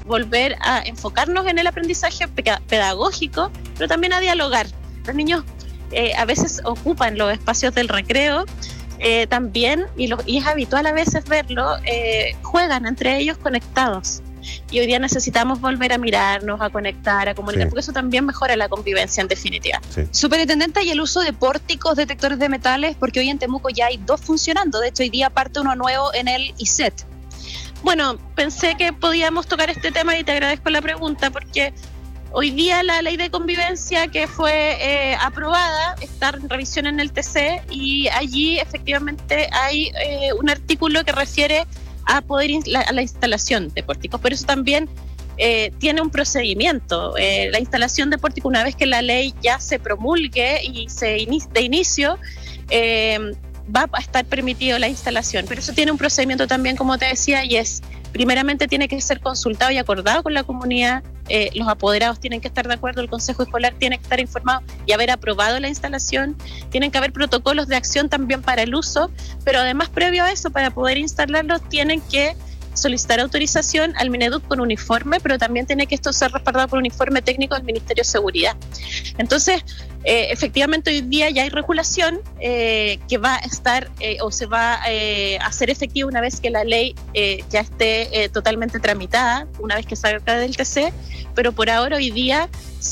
volver a enfocarnos en el aprendizaje pedagógico, pero también a dialogar. Los niños a veces ocupan los espacios del recreo también, y es habitual a veces verlo, juegan entre ellos conectados. Y hoy día necesitamos volver a mirarnos, a conectar, a comunicar, porque eso también mejora la convivencia en definitiva. Superintendente, y el uso de pórticos detectores de metales, porque hoy en Temuco ya hay 2 funcionando. De hecho, hoy día parte uno nuevo en el ISET. Bueno, pensé que podíamos tocar este tema y te agradezco la pregunta, porque hoy día la ley de convivencia que fue aprobada está en revisión en el TC, y allí efectivamente hay un artículo que refiere a poder a la instalación de pórticos, pero eso también tiene un procedimiento. La instalación de pórticos, una vez que la ley ya se promulgue y de inicio, va a estar permitido la instalación, pero eso tiene un procedimiento también, como te decía, y es, primeramente tiene que ser consultado y acordado con la comunidad, los apoderados tienen que estar de acuerdo, el consejo escolar tiene que estar informado y haber aprobado la instalación, tienen que haber protocolos de acción también para el uso, pero además previo a eso, para poder instalarlos, tienen que solicitar autorización al Mineduc con un informe, pero también tiene que esto ser respaldado por un informe técnico del Ministerio de Seguridad. Entonces, efectivamente hoy día ya hay regulación que va a estar o se va a hacer efectiva una vez que la ley ya esté totalmente tramitada, una vez que salga del TC, pero por ahora hoy día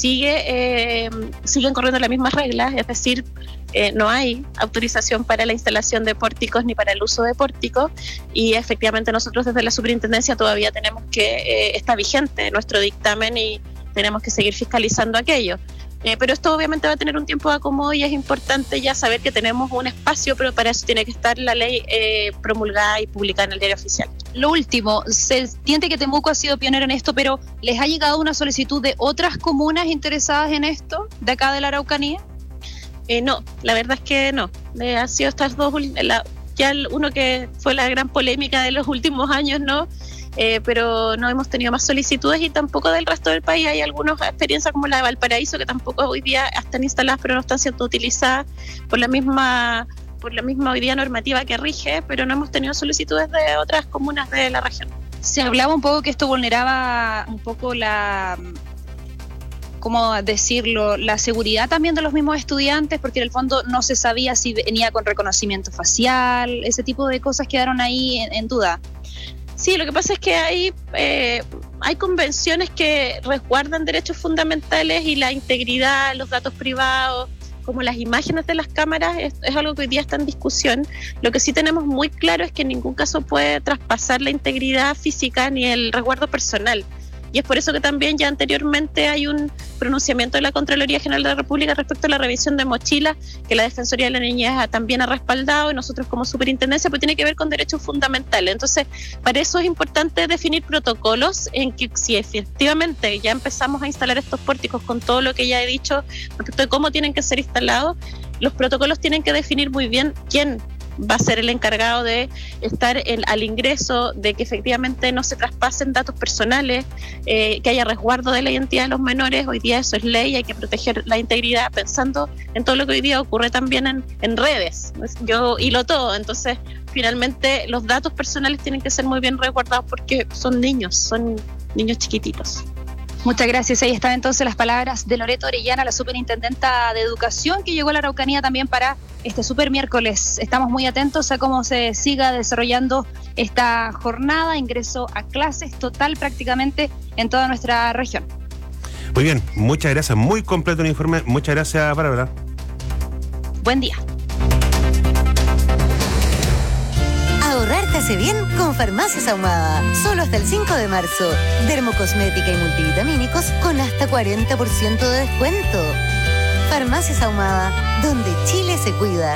siguen corriendo las mismas reglas, es decir, no hay autorización para la instalación de pórticos ni para el uso de pórticos, y efectivamente nosotros desde la superintendencia todavía tenemos que, está vigente nuestro dictamen y tenemos que seguir fiscalizando aquello. Pero esto obviamente va a tener un tiempo de acomodo y es importante ya saber que tenemos un espacio, pero para eso tiene que estar la ley promulgada y publicada en el Diario Oficial. Lo último, se entiende que Temuco ha sido pionero en esto, pero ¿les ha llegado una solicitud de otras comunas interesadas en esto, de acá de la Araucanía? No, la verdad es que no. Han sido estas dos, uno que fue la gran polémica de los últimos años, ¿no? Pero no hemos tenido más solicitudes, y tampoco del resto del país. Hay algunas experiencias como la de Valparaíso, que tampoco hoy día están instaladas, pero no están siendo utilizadas por la misma hoy día normativa que rige, pero no hemos tenido solicitudes de otras comunas de la región. Se hablaba un poco que esto vulneraba un poco ¿cómo decirlo?, la seguridad también de los mismos estudiantes, porque en el fondo no se sabía si venía con reconocimiento facial, ese tipo de cosas quedaron ahí en duda. Sí, lo que pasa es que hay convenciones que resguardan derechos fundamentales y la integridad, los datos privados, como las imágenes de las cámaras, es algo que hoy día está en discusión. Lo que sí tenemos muy claro es que en ningún caso puede traspasar la integridad física ni el resguardo personal. Y es por eso que también ya anteriormente hay un pronunciamiento de la Contraloría General de la República respecto a la revisión de mochilas, que la Defensoría de la Niñez también ha respaldado, y nosotros como superintendencia, pues tiene que ver con derechos fundamentales. Entonces, para eso es importante definir protocolos en que, si efectivamente ya empezamos a instalar estos pórticos con todo lo que ya he dicho respecto de cómo tienen que ser instalados, los protocolos tienen que definir muy bien quién va a ser el encargado de estar al ingreso, de que efectivamente no se traspasen datos personales, que haya resguardo de la identidad de los menores. Hoy día eso es ley, hay que proteger la integridad, pensando en todo lo que hoy día ocurre también en redes. Yo hilo todo, entonces finalmente los datos personales tienen que ser muy bien resguardados porque son niños chiquititos. Muchas gracias. Ahí están entonces las palabras de Loreto Orellana, la superintendenta de Educación, que llegó a la Araucanía también para este super miércoles. Estamos muy atentos a cómo se siga desarrollando esta jornada, ingreso a clases total prácticamente en toda nuestra región. Muy bien, muchas gracias. Muy completo el informe. Muchas gracias, Bárbara. Buen día. Ahorrar te hace bien con Farmacias Ahumada. Solo hasta el 5 de marzo. Dermocosmética y multivitamínicos con hasta 40% de descuento. Farmacias Ahumada, donde Chile se cuida.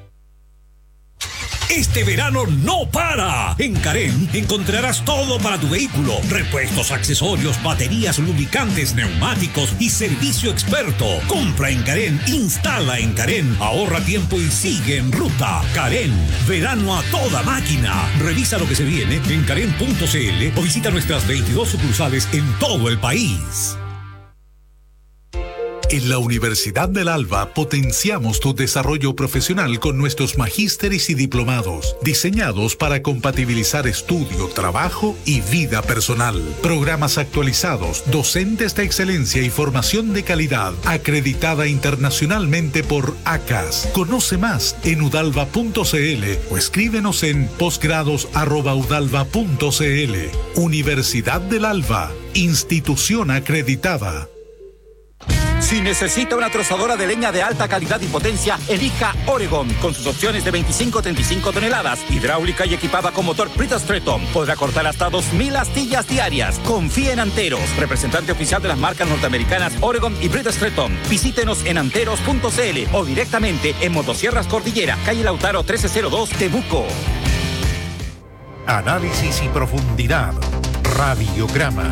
Este verano no para. En Carén encontrarás todo para tu vehículo: repuestos, accesorios, baterías, lubricantes, neumáticos y servicio experto. Compra en Carén, instala en Carén, ahorra tiempo y sigue en ruta. Carén, verano a toda máquina. Revisa lo que se viene en carén.cl o visita nuestras 22 sucursales en todo el país. En la Universidad del Alba potenciamos tu desarrollo profesional con nuestros magísteres y diplomados, diseñados para compatibilizar estudio, trabajo y vida personal. Programas actualizados, docentes de excelencia y formación de calidad, acreditada internacionalmente por ACAS. Conoce más en udalva.cl o escríbenos en posgrados@udalva.cl. Universidad del Alba, institución acreditada. Si necesita una trozadora de leña de alta calidad y potencia, elija Oregon, con sus opciones de 25-35 toneladas, hidráulica y equipada con motor Bridgestone. Podrá cortar hasta 2.000 astillas diarias. Confíe en Anteros, representante oficial de las marcas norteamericanas Oregon y Bridgestone. Visítenos en anteros.cl o directamente en Motosierras Cordillera, calle Lautaro 1302, Temuco. Análisis y profundidad. Radiograma.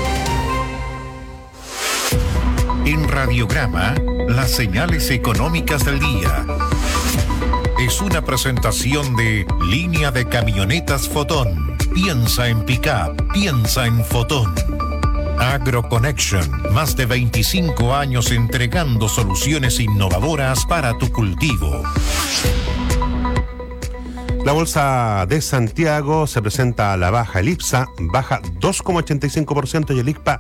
En Radiograma, las señales económicas del día. Es una presentación de Línea de Camionetas Fotón. Piensa en pick-up, piensa en Fotón. AgroConnection, más de 25 años entregando soluciones innovadoras para tu cultivo. La bolsa de Santiago se presenta a la baja. El IPSA baja 2,85% y el ICPA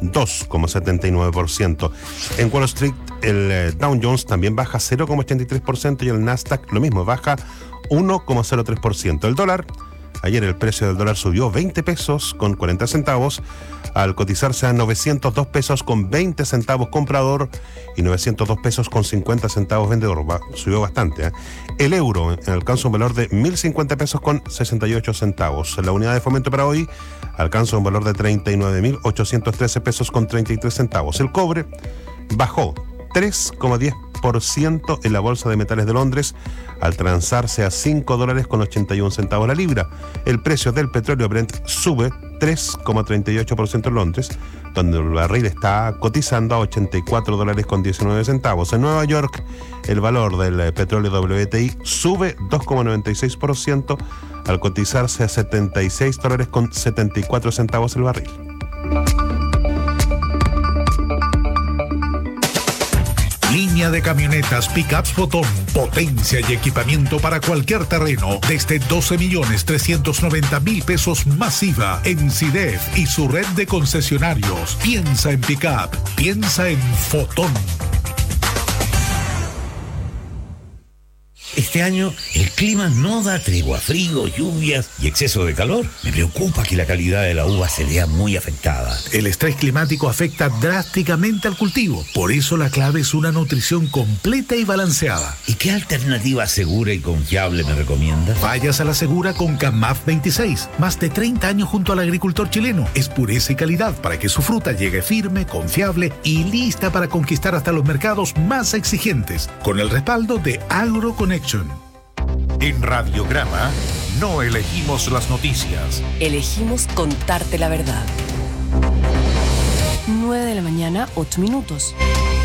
2,79%. En Wall Street, el Dow Jones también baja 0,83% y el Nasdaq lo mismo, baja 1,03%. El dólar, ayer el precio del dólar subió 20 pesos con 40 centavos al cotizarse a 902 pesos con 20 centavos comprador y 902 pesos con 50 centavos vendedor. Subió bastante, ¿eh? El euro alcanza un valor de 1.050 pesos con 68 centavos. La unidad de fomento para hoy alcanza un valor de 39.813 pesos con 33 centavos. El cobre bajó 3,10% en la Bolsa de Metales de Londres al transarse a $5 con 81 centavos la libra. El precio del petróleo Brent sube 3,38% en Londres, donde el barril está cotizando a $84 con 19 centavos. En Nueva York, el valor del petróleo WTI sube 2,96% al cotizarse a $76 con 74 centavos el barril. Línea de camionetas Pickups Fotón. Potencia y equipamiento para cualquier terreno. Desde 12.390.000 pesos masiva en CIDEF y su red de concesionarios. Piensa en Pickup. Piensa en Fotón. Este año el clima no da tregua, frío, lluvias y exceso de calor. Me preocupa que la calidad de la uva se vea muy afectada. El estrés climático afecta drásticamente al cultivo. Por eso la clave es una nutrición completa y balanceada. ¿Y qué alternativa segura y confiable me recomienda? Vayas a la segura con CAMAF 26. Más de 30 años junto al agricultor chileno. Es pureza y calidad para que su fruta llegue firme, confiable y lista para conquistar hasta los mercados más exigentes. Con el respaldo de AgroConnection. En Radiograma, no elegimos las noticias. Elegimos contarte la verdad. 9 de la mañana, 8 minutos.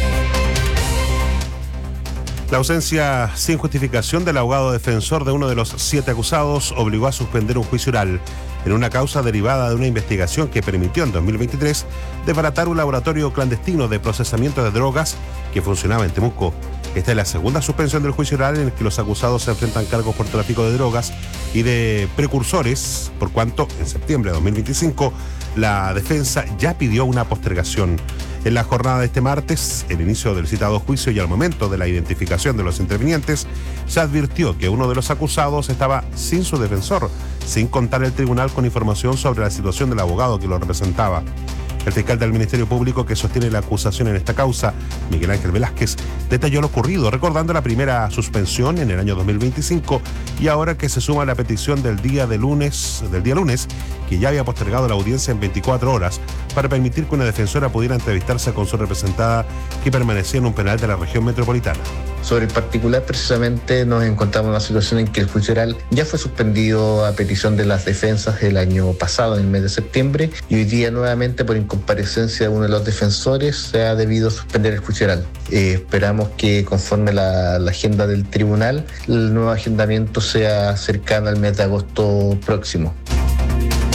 La ausencia sin justificación del abogado defensor de uno de los 7 acusados obligó a suspender un juicio oral en una causa derivada de una investigación que permitió en 2023 desbaratar un laboratorio clandestino de procesamiento de drogas que funcionaba en Temuco. Esta es la segunda suspensión del juicio oral en el que los acusados se enfrentan cargos por tráfico de drogas y de precursores, por cuanto en septiembre de 2025 la defensa ya pidió una postergación. En la jornada de este martes, el inicio del citado juicio y al momento de la identificación de los intervinientes, se advirtió que uno de los acusados estaba sin su defensor, sin contar el tribunal con información sobre la situación del abogado que lo representaba. El fiscal del Ministerio Público que sostiene la acusación en esta causa, Miguel Ángel Velázquez, detalló lo ocurrido, recordando la primera suspensión en el año 2025 y ahora que se suma la petición del día lunes, que ya había postergado la audiencia en 24 horas para permitir que una defensora pudiera entrevistarse con su representada que permanecía en un penal de la región metropolitana. Sobre el particular, precisamente nos encontramos en una situación en que el juicio oral ya fue suspendido a petición de las defensas el año pasado, en el mes de septiembre, y hoy día nuevamente por incomparecencia de uno de los defensores se ha debido suspender el juicio oral. Esperamos que conforme la agenda del tribunal, el nuevo agendamiento sea cercano al mes de agosto próximo.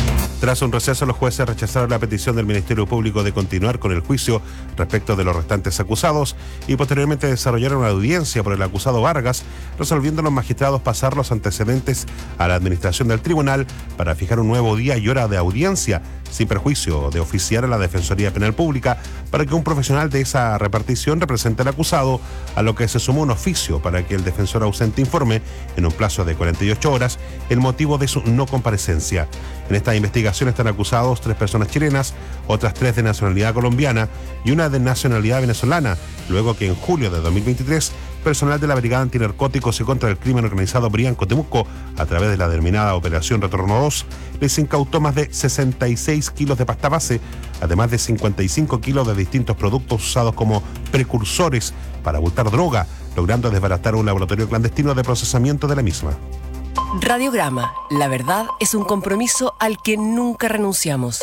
Tras un receso, los jueces rechazaron la petición del Ministerio Público de continuar con el juicio respecto de los restantes acusados y posteriormente desarrollaron una audiencia por el acusado Vargas, resolviendo los magistrados pasar los antecedentes a la administración del tribunal para fijar un nuevo día y hora de audiencia, sin perjuicio de oficiar a la Defensoría Penal Pública para que un profesional de esa repartición represente al acusado, a lo que se sumó un oficio para que el defensor ausente informe en un plazo de 48 horas el motivo de su no comparecencia. En esta investigación están acusados 3 personas chilenas, otras 3 de nacionalidad colombiana y una de nacionalidad venezolana, luego que en julio de 2023 personal de la Brigada Antinarcóticos y contra el Crimen Organizado Brianco Temuco, a través de la denominada Operación Retorno 2, les incautó más de 66 kilos de pasta base, además de 55 kilos de distintos productos usados como precursores para abultar droga, logrando desbaratar un laboratorio clandestino de procesamiento de la misma. Radiograma, la verdad es un compromiso al que nunca renunciamos.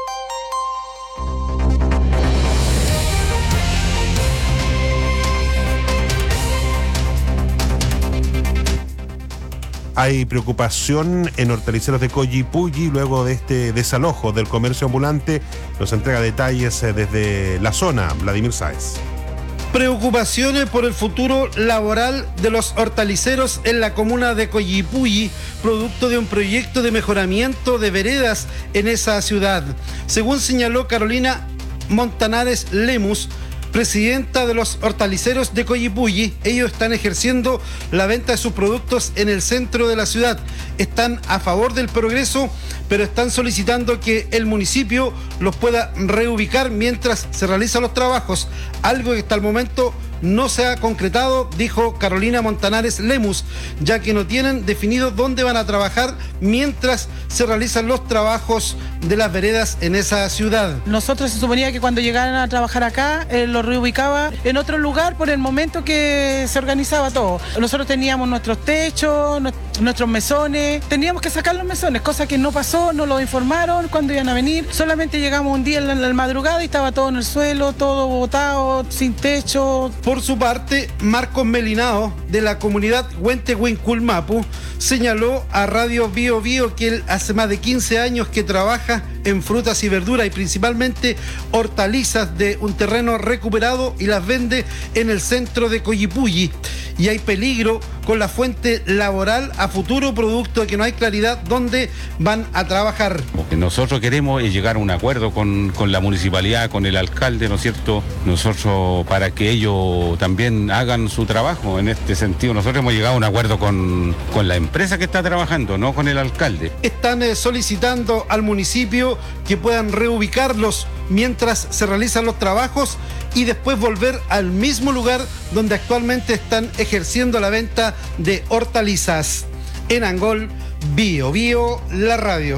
Hay preocupación en hortaliceros de Coyipulli luego de este desalojo del comercio ambulante. Nos entrega detalles desde la zona, Vladimir Sáez. Preocupaciones por el futuro laboral de los hortaliceros en la comuna de Coyipulli, producto de un proyecto de mejoramiento de veredas en esa ciudad. Según señaló Carolina Montanares Lemus, presidenta de los hortaliceros de Coyipulli, ellos están ejerciendo la venta de sus productos en el centro de la ciudad. Están a favor del progreso, pero están solicitando que el municipio los pueda reubicar mientras se realizan los trabajos, algo que hasta el momento no se ha concretado, dijo Carolina Montanares Lemus, ya que no tienen definido dónde van a trabajar mientras se realizan los trabajos de las veredas en esa ciudad. Nosotros se suponía que cuando llegaran a trabajar acá, lo reubicaba en otro lugar por el momento que se organizaba todo. Nosotros teníamos nuestros techos, nuestros mesones, teníamos que sacar los mesones, cosa que no pasó, no lo informaron cuando iban a venir. Solamente llegamos un día en la madrugada y estaba todo en el suelo, todo botado, sin techo. Por su parte, Marcos Melinao, de la comunidad Huentehuinculmapu, señaló a Radio Bio Bio que él hace más de 15 años que trabaja en frutas y verduras y principalmente hortalizas de un terreno recuperado y las vende en el centro de Coyipulli. Y hay peligro con la fuente laboral a futuro, producto de que no hay claridad dónde van a trabajar. Lo que nosotros queremos es llegar a un acuerdo con la municipalidad, con el alcalde, ¿no es cierto? Nosotros, para que ellos también hagan su trabajo en este sentido. Nosotros hemos llegado a un acuerdo con la empresa que está trabajando, no con el alcalde. Están solicitando al municipio que puedan reubicarlos mientras se realizan los trabajos y después volver al mismo lugar donde actualmente están ejerciendo la venta de hortalizas. En Angol, Bio Bio, la radio.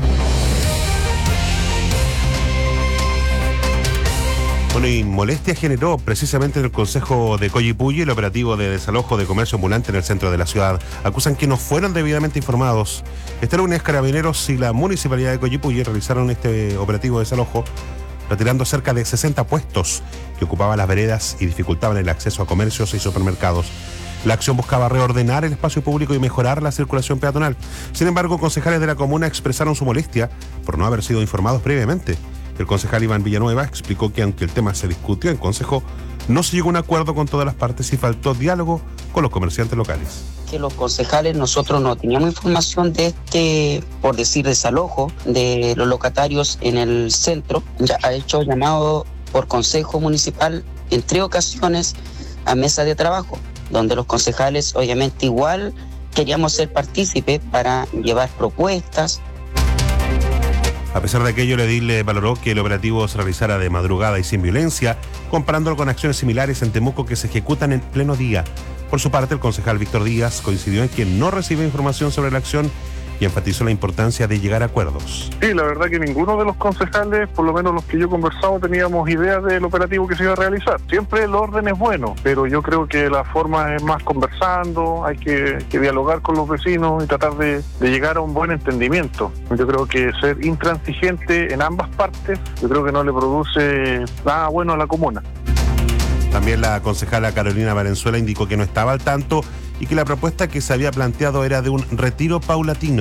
Bueno, y molestia generó precisamente en el Consejo de Coyipulli el operativo de desalojo de comercio ambulante en el centro de la ciudad. Acusan que no fueron debidamente informados. Este lunes, Carabineros y la Municipalidad de Coyipulli realizaron este operativo de desalojo, retirando cerca de 60 puestos que ocupaban las veredas y dificultaban el acceso a comercios y supermercados. La acción buscaba reordenar el espacio público y mejorar la circulación peatonal. Sin embargo, concejales de la comuna expresaron su molestia por no haber sido informados previamente. El concejal Iván Villanueva explicó que aunque el tema se discutió en consejo, no se llegó a un acuerdo con todas las partes y faltó diálogo con los comerciantes locales. Que los concejales nosotros no teníamos información de este, por decir, desalojo de los locatarios en el centro. Ya ha hecho llamado por consejo municipal en 3 ocasiones a mesa de trabajo, donde los concejales obviamente igual queríamos ser partícipes para llevar propuestas. A pesar de aquello, el edil valoró que el operativo se realizara de madrugada y sin violencia, comparándolo con acciones similares en Temuco que se ejecutan en pleno día. Por su parte, el concejal Víctor Díaz coincidió en que no recibió información sobre la acción y enfatizó la importancia de llegar a acuerdos. Sí, la verdad que ninguno de los concejales, por lo menos los que yo he conversado, teníamos idea del operativo que se iba a realizar. Siempre el orden es bueno, pero yo creo que la forma es más conversando, hay que dialogar con los vecinos y tratar de llegar a un buen entendimiento. Yo creo que ser intransigente en ambas partes, yo creo que no le produce nada bueno a la comuna. También la concejala Carolina Valenzuela indicó que no estaba al tanto y que la propuesta que se había planteado era de un retiro paulatino.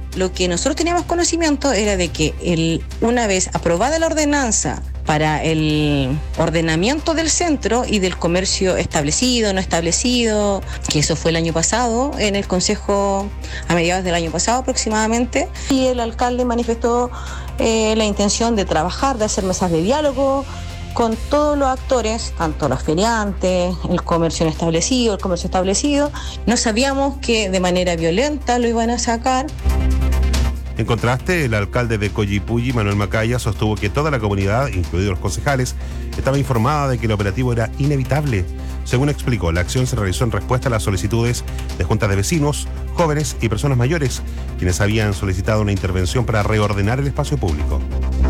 lo que nosotros teníamos conocimiento era de que una vez aprobada la ordenanza para el ordenamiento del centro y del comercio establecido, no establecido, que eso fue el año pasado, en el Consejo a mediados del año pasado aproximadamente, y el alcalde manifestó la intención de trabajar, de hacer mesas de diálogo con todos los actores, tanto los feriantes, el comercio no establecido, el comercio establecido. No sabíamos que de manera violenta lo iban a sacar. En contraste, el alcalde de Coyipulli, Manuel Macaya, sostuvo que toda la comunidad, incluidos los concejales, estaba informada de que el operativo era inevitable. Según explicó, la acción se realizó en respuesta a las solicitudes de juntas de vecinos, jóvenes y personas mayores, quienes habían solicitado una intervención para reordenar el espacio público.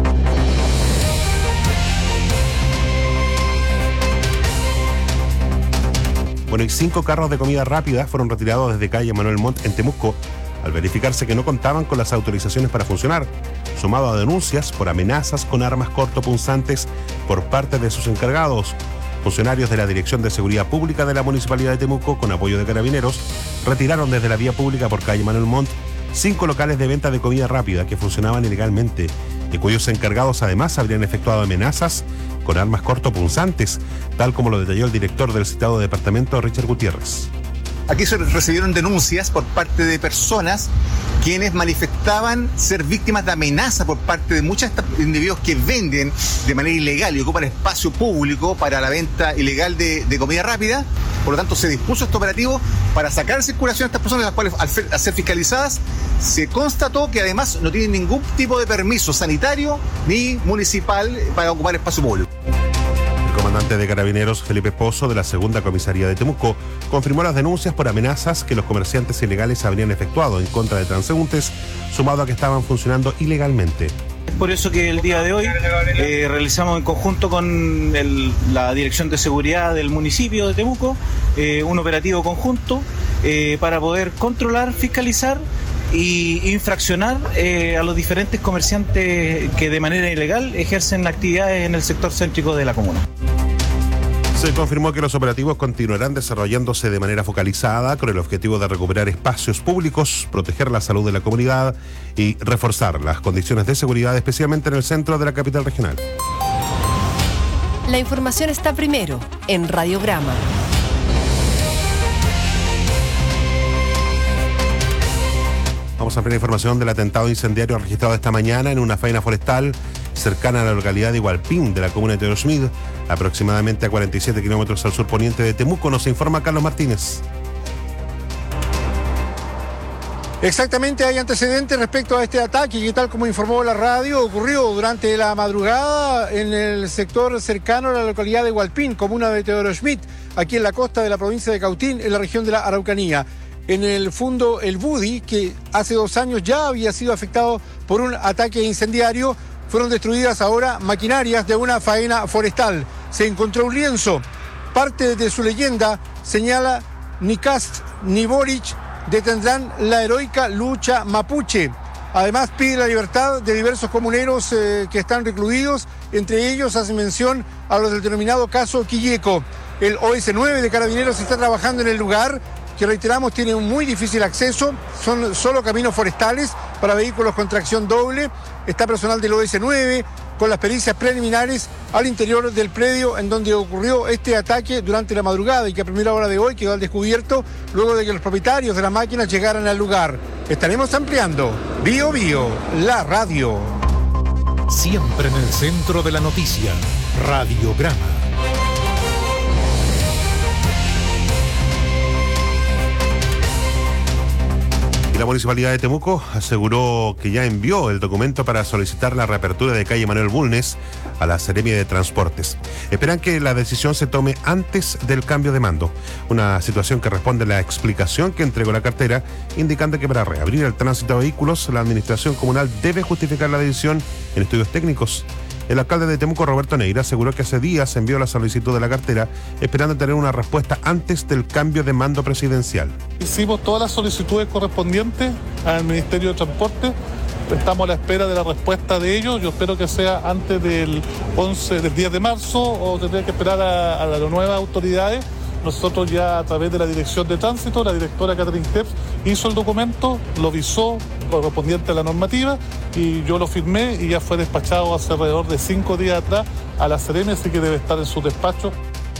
Bueno, y 5 carros de comida rápida fueron retirados desde calle Manuel Montt en Temuco, al verificarse que no contaban con las autorizaciones para funcionar, sumado a denuncias por amenazas con armas cortopunzantes por parte de sus encargados. Funcionarios de la Dirección de Seguridad Pública de la Municipalidad de Temuco, con apoyo de carabineros, retiraron desde la vía pública por calle Manuel Montt 5 locales de venta de comida rápida que funcionaban ilegalmente y cuyos encargados además habrían efectuado amenazas con armas cortopunzantes, tal como lo detalló el director del citado departamento, Richard Gutiérrez. Aquí se recibieron denuncias por parte de personas quienes manifestaban ser víctimas de amenaza por parte de muchos individuos que venden de manera ilegal y ocupan espacio público para la venta ilegal de comida rápida. Por lo tanto, se dispuso este operativo para sacar de circulación a estas personas, las cuales al ser fiscalizadas se constató que además no tienen ningún tipo de permiso sanitario ni municipal para ocupar espacio público. El comandante de Carabineros, Felipe Pozo, de la Segunda Comisaría de Temuco, confirmó las denuncias por amenazas que los comerciantes ilegales habrían efectuado en contra de transeúntes, sumado a que estaban funcionando ilegalmente. Es por eso que el día de hoy realizamos en conjunto con la Dirección de Seguridad del municipio de Temuco un operativo conjunto para poder controlar, fiscalizar y infraccionar a los diferentes comerciantes que de manera ilegal ejercen actividades en el sector céntrico de la comuna. Se confirmó que los operativos continuarán desarrollándose de manera focalizada con el objetivo de recuperar espacios públicos, proteger la salud de la comunidad y reforzar las condiciones de seguridad, especialmente en el centro de la capital regional. La información está primero en Radiograma. Vamos a ampliar información del atentado incendiario registrado esta mañana en una faena forestal cercana a la localidad de Igualpín, de la comuna de Teodoro, aproximadamente a 47 kilómetros al sur poniente de Temuco. Nos informa Carlos Martínez. Exactamente, hay antecedentes respecto a este ataque que, tal como informó la radio, ocurrió durante la madrugada en el sector cercano a la localidad de Igualpín, comuna de Teodoro Schmidt, aquí en la costa de la provincia de Cautín, en la región de la Araucanía. En el fondo El Budi, que hace 2 años ya había sido afectado por un ataque incendiario, fueron destruidas ahora maquinarias de una faena forestal. Se encontró un lienzo. Parte de su leyenda señala: ni Cast ni Boric detendrán la heroica lucha mapuche. Además pide la libertad de diversos comuneros que están recluidos. Entre ellos hace mención a los del denominado caso Quilleco. El OS9 de Carabineros está trabajando en el lugar, que reiteramos tiene un muy difícil acceso, son solo caminos forestales para vehículos con tracción doble. Está personal del OS9 con las pericias preliminares al interior del predio en donde ocurrió este ataque durante la madrugada y que a primera hora de hoy quedó al descubierto luego de que los propietarios de las máquinas llegaran al lugar. Estaremos ampliando Bio Bio, la radio. Siempre en el centro de la noticia, Radiograma. La Municipalidad de Temuco aseguró que ya envió el documento para solicitar la reapertura de calle Manuel Bulnes a la Seremia de Transportes. Esperan que la decisión se tome antes del cambio de mando, una situación que responde a la explicación que entregó la cartera, indicando que para reabrir el tránsito de vehículos, la administración comunal debe justificar la decisión en estudios técnicos. El alcalde de Temuco, Roberto Neira, aseguró que hace días envió la solicitud de la cartera, esperando tener una respuesta antes del cambio de mando presidencial. Hicimos todas las solicitudes correspondientes al Ministerio de Transporte. Estamos a la espera de la respuesta de ellos. Yo espero que sea antes del 10 de marzo o tendría que esperar a las nuevas autoridades Nosotros ya a través de la Dirección de Tránsito, la directora Catherine Heps hizo el documento, lo visó correspondiente a la normativa y yo lo firmé y ya fue despachado hace alrededor de 5 días atrás a la Seremi, así que debe estar en su despacho.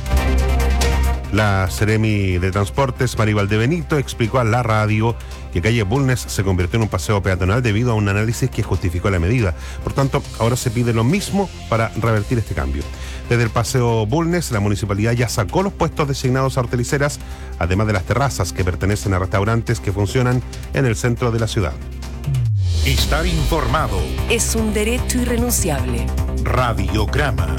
La Seremi de Transportes, Maribel de Benito, explicó a la radio que calle Bulnes se convirtió en un paseo peatonal debido a un análisis que justificó la medida. Por tanto, ahora se pide lo mismo para revertir este cambio. Desde el paseo Bulnes, la municipalidad ya sacó los puestos designados a hortaliceras, además de las terrazas que pertenecen a restaurantes que funcionan en el centro de la ciudad. Estar informado es un derecho irrenunciable. Radiograma.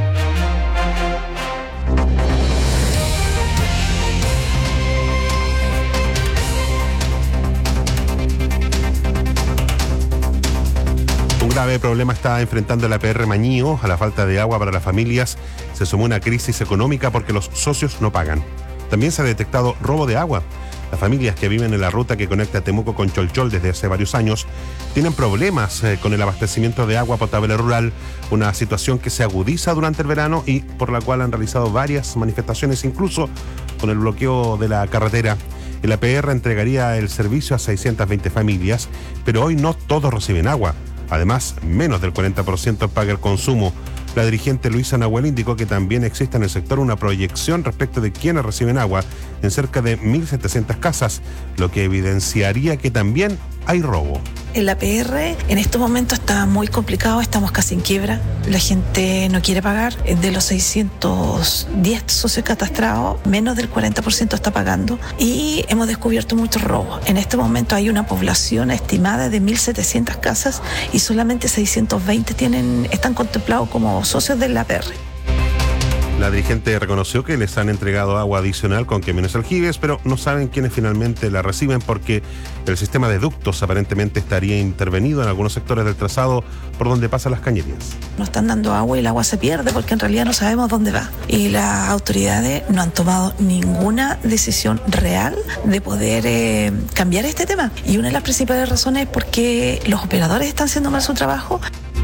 Un grave problema está enfrentando la APR Mañío. A la falta de agua para las familias se sumó una crisis económica porque los socios no pagan. También se ha detectado robo de agua. Las familias que viven en la ruta que conecta Temuco con Cholchol desde hace varios años tienen problemas con el abastecimiento de agua potable rural, una situación que se agudiza durante el verano y por la cual han realizado varias manifestaciones, incluso con el bloqueo de la carretera. El APR entregaría el servicio a 620 familias, pero hoy no todos reciben agua. Además, menos del 40% paga el consumo. La dirigente Luisa Nahuel indicó que también existe en el sector una proyección respecto de quienes reciben agua en cerca de 1.700 casas, lo que evidenciaría que también hay robo. El APR en estos momentos está muy complicado, estamos casi en quiebra, la gente no quiere pagar. De los 610 socios catastrados, menos del 40% está pagando y hemos descubierto muchos robos. En este momento hay una población estimada de 1.700 casas y solamente 620 están contemplados como socios del APR. La dirigente reconoció que les han entregado agua adicional con camiones aljibes, pero no saben quiénes finalmente la reciben porque el sistema de ductos aparentemente estaría intervenido en algunos sectores del trazado por donde pasan las cañerías. Nos están dando agua y el agua se pierde porque en realidad no sabemos dónde va. Y las autoridades no han tomado ninguna decisión real de poder cambiar este tema. Y una de las principales razones es porque los operadores están haciendo mal su trabajo.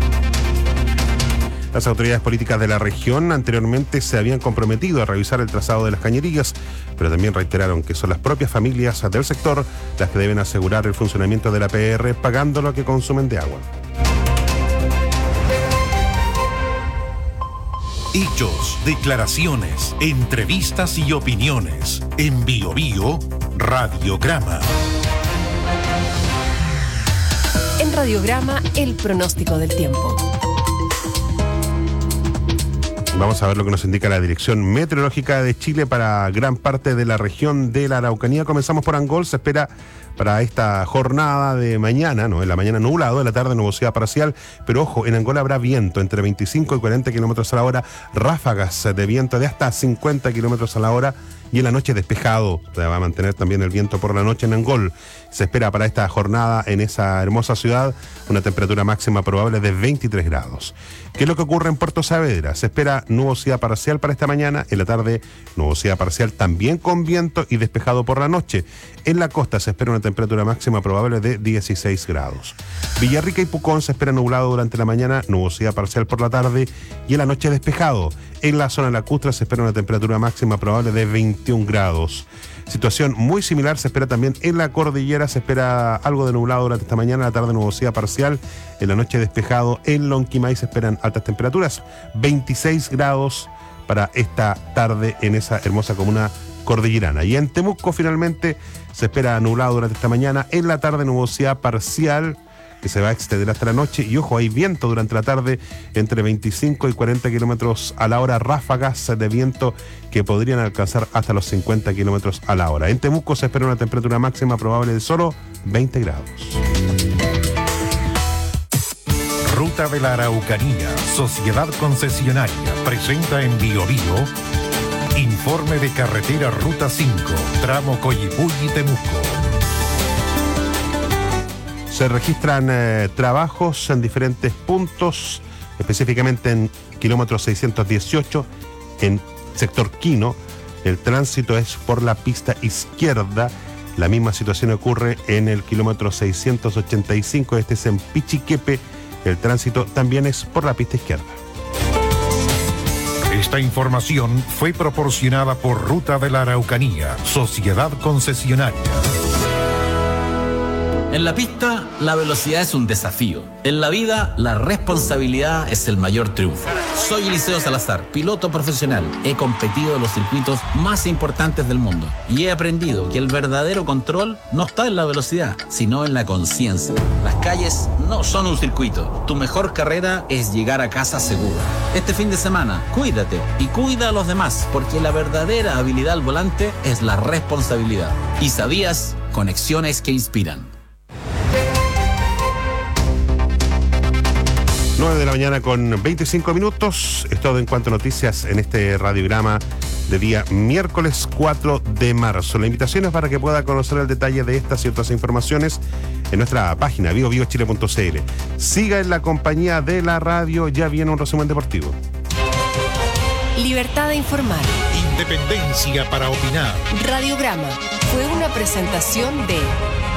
Las autoridades políticas de la región anteriormente se habían comprometido a revisar el trazado de las cañerías, pero también reiteraron que son las propias familias del sector las que deben asegurar el funcionamiento de la APR pagando lo que consumen de agua. Hechos, declaraciones, entrevistas y opiniones. En Bio Bio, Radiograma. En Radiograma, el pronóstico del tiempo. Vamos a ver lo que nos indica la Dirección Meteorológica de Chile para gran parte de la región de la Araucanía. Comenzamos por Angol. Se espera para esta jornada de mañana, en la mañana nublado, en la tarde nubosidad parcial, pero ojo, en Angol habrá viento entre 25 y 40 kilómetros a la hora, ráfagas de viento de hasta 50 kilómetros a la hora y en la noche despejado. Se va a mantener también el viento por la noche en Angol. Se espera para esta jornada en esa hermosa ciudad una temperatura máxima probable de 23 grados. ¿Qué es lo que ocurre en Puerto Saavedra? Se espera nubosidad parcial para esta mañana, en la tarde nubosidad parcial también con viento y despejado por la noche. En la costa se espera una temperatura máxima probable de 16 grados. Villarrica y Pucón se espera nublado durante la mañana, nubosidad parcial por la tarde y en la noche despejado. En la zona lacustre se espera una temperatura máxima probable de 21 grados. Situación muy similar se espera también en la cordillera, se espera algo de nublado durante esta mañana, la tarde nubosidad parcial, en la noche despejado. En Lonquimay se esperan altas temperaturas, 26 grados para esta tarde en esa hermosa comuna cordillerana. Y en Temuco finalmente se espera nublado durante esta mañana, en la tarde nubosidad parcial que se va a extender hasta la noche y ojo, hay viento durante la tarde entre 25 y 40 kilómetros a la hora, ráfagas de viento que podrían alcanzar hasta los 50 kilómetros a la hora. En Temuco se espera una temperatura máxima probable de solo 20 grados. Ruta de la Araucanía, Sociedad Concesionaria, presenta en Bio Bio informe de carretera Ruta 5, tramo Coyipulli-Temuco. Se registran trabajos en diferentes puntos, específicamente en kilómetro 618, en sector Quino. El tránsito es por la pista izquierda. La misma situación ocurre en el kilómetro 685, este es en Pichiquepe. El tránsito también es por la pista izquierda. Esta información fue proporcionada por Ruta de la Araucanía, Sociedad Concesionaria. En la pista, la velocidad es un desafío. En la vida, la responsabilidad es el mayor triunfo. Soy Eliseo Salazar, piloto profesional. He competido en los circuitos más importantes del mundo y he aprendido que el verdadero control no está en la velocidad, sino en la conciencia. Las calles no son un circuito. Tu mejor carrera es llegar a casa seguro. Este fin de semana, cuídate y cuida a los demás, porque la verdadera habilidad al volante es la responsabilidad. ¿Y sabías? Conexiones que inspiran. 9 de la mañana con 25 minutos. Es todo en cuanto a noticias en este radiograma de día miércoles 4 de marzo. La invitación es para que pueda conocer el detalle de estas y otras informaciones en nuestra página biobiochile.cl. Siga en la compañía de la radio, ya viene un resumen deportivo. Libertad de informar. Independencia para opinar. Radiograma fue una presentación de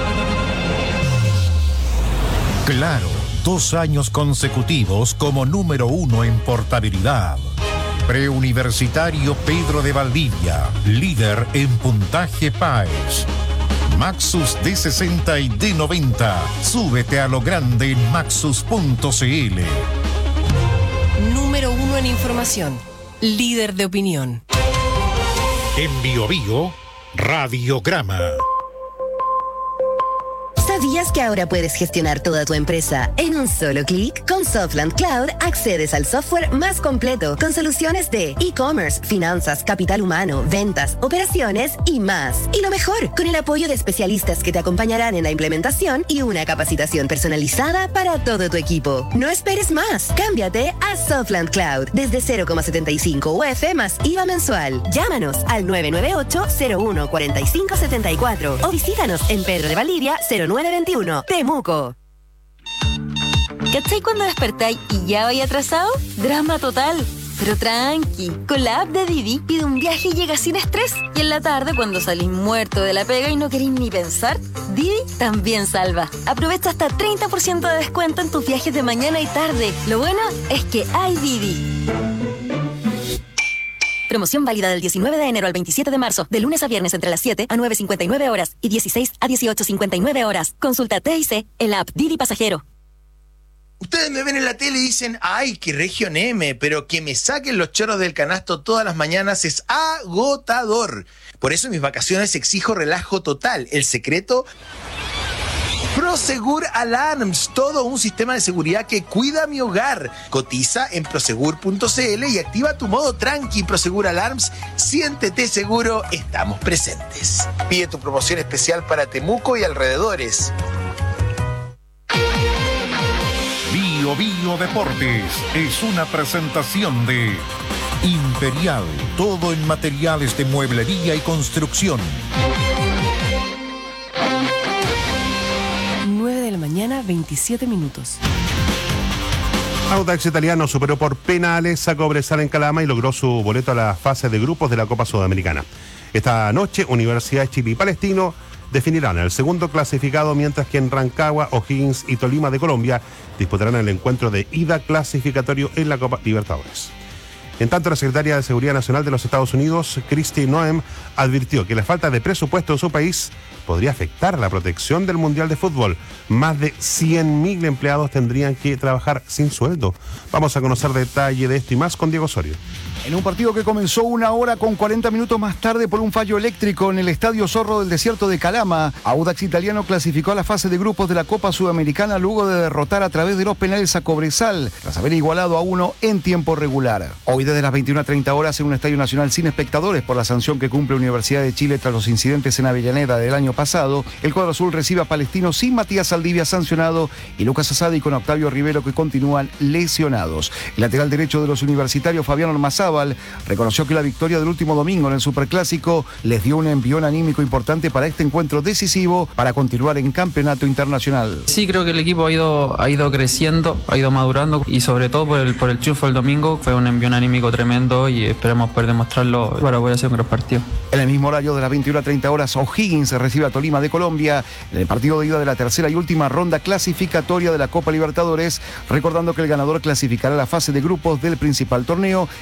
Claro, 2 años consecutivos como número 1 en portabilidad. Preuniversitario Pedro de Valdivia, líder en puntaje PAES. Maxus D60 y D90. Súbete a lo grande en maxus.cl. Número 1 en información. Líder de opinión. En BioBio, Radiograma. ¿Sabías que ahora puedes gestionar toda tu empresa en un solo clic? Con Softland Cloud accedes al software más completo con soluciones de e-commerce, finanzas, capital humano, ventas, operaciones y más. Y lo mejor, con el apoyo de especialistas que te acompañarán en la implementación y una capacitación personalizada para todo tu equipo. No esperes más. Cámbiate a Softland Cloud desde 0,75 UF más IVA mensual. Llámanos al 998-01-4574 o visítanos en Pedro de Valdivia 0921, Temuco. ¿Cachai cuando despertáis y ya vais atrasado? Drama total. Pero tranqui, con la app de Didi pide un viaje y llega sin estrés. Y en la tarde, cuando salís muerto de la pega y no queréis ni pensar, Didi también salva. Aprovecha hasta 30% de descuento en tus viajes de mañana y tarde. Lo bueno es que hay Didi. Promoción válida del 19 de enero al 27 de marzo, de lunes a viernes entre las 7 a 9:59 horas y 16 a 18:59 horas. Consulta TIC en la app Didi Pasajero. Ustedes me ven en la tele y dicen, ¡ay, qué región M! Pero que me saquen los chorros del canasto todas las mañanas es agotador. Por eso en mis vacaciones exijo relajo total. El secreto... Prosegur Alarms, todo un sistema de seguridad que cuida mi hogar. Cotiza en prosegur.cl y activa tu modo tranqui. Prosegur Alarms, siéntete seguro, estamos presentes. Pide tu promoción especial para Temuco y alrededores. BioBio Deportes es una presentación de Imperial, todo en materiales de mueblería y construcción. 9 de la mañana, 27 minutos. Audax Italiano superó por penales a Cobresal en Calama y logró su boleto a la fase de grupos de la Copa Sudamericana. Esta noche, Universidad de Chile y Palestino definirán el segundo clasificado, mientras que en Rancagua, O'Higgins y Tolima de Colombia disputarán el encuentro de ida clasificatorio en la Copa Libertadores. En tanto, la secretaria de Seguridad Nacional de los Estados Unidos, Kristi Noem, advirtió que la falta de presupuesto en su país podría afectar la protección del Mundial de Fútbol. Más de 100.000 empleados tendrían que trabajar sin sueldo. Vamos a conocer detalle de esto y más con Diego Osorio. En un partido que comenzó 1 hora con 40 minutos más tarde por un fallo eléctrico en el Estadio Zorro del Desierto de Calama, Audax Italiano clasificó a la fase de grupos de la Copa Sudamericana luego de derrotar a través de los penales a Cobresal, tras haber igualado a 1 en tiempo regular. Hoy desde las 21:30 horas en un estadio nacional sin espectadores por la sanción que cumple Universidad de Chile tras los incidentes en Avellaneda del año pasado, el cuadro azul recibe a Palestino sin Matías Saldivia sancionado y Lucas Asadi con Octavio Rivero, que continúan lesionados. El lateral derecho de los universitarios, Fabián Ormazábal, reconoció que la victoria del último domingo en el Superclásico les dio un envión anímico importante para este encuentro decisivo para continuar en campeonato internacional. Sí, creo que el equipo ha ido creciendo, ha ido madurando y sobre todo por el triunfo del domingo fue un envión anímico tremendo y esperamos poder demostrarlo para poder hacer un gran partido. En el mismo horario de las 21:30 horas, O'Higgins recibe a Tolima de Colombia en el partido de ida de la tercera y última ronda clasificatoria de la Copa Libertadores, recordando que el ganador clasificará a la fase de grupos del principal torneo y el perdedor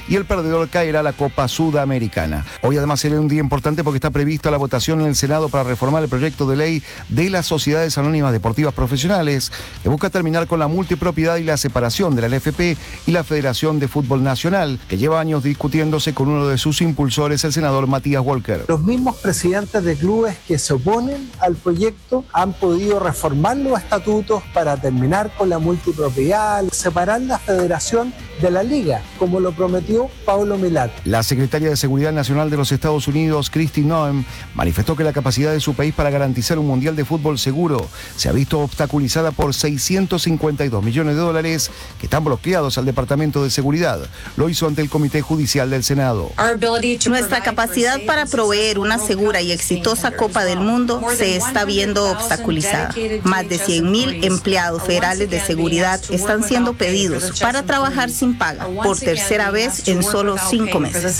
perdedor caerá a la Copa Sudamericana. Hoy además será un día importante porque está prevista la votación en el Senado para reformar el proyecto de ley de las sociedades anónimas deportivas profesionales, que busca terminar con la multipropiedad y la separación de la LFP y la Federación de Fútbol Nacional, que lleva años discutiéndose con uno de sus impulsores, el senador Matías Walker. Los mismos presidentes de clubes que se oponen al proyecto han podido reformar los estatutos para terminar con la multipropiedad, separar la federación de la liga, como lo prometió Pablo Milad. La secretaria de Seguridad Nacional de los Estados Unidos, Kristi Noem, manifestó que la capacidad de su país para garantizar un mundial de fútbol seguro se ha visto obstaculizada por $652 millones que están bloqueados al Departamento de Seguridad. Lo hizo ante el Comité Judicial del Senado. Nuestra capacidad para proveer una segura y exitosa Copa del Mundo se está viendo obstaculizada. Más de 100,000 empleados federales de seguridad están siendo pedidos para trabajar sin paga por tercera vez en solo 5 meses.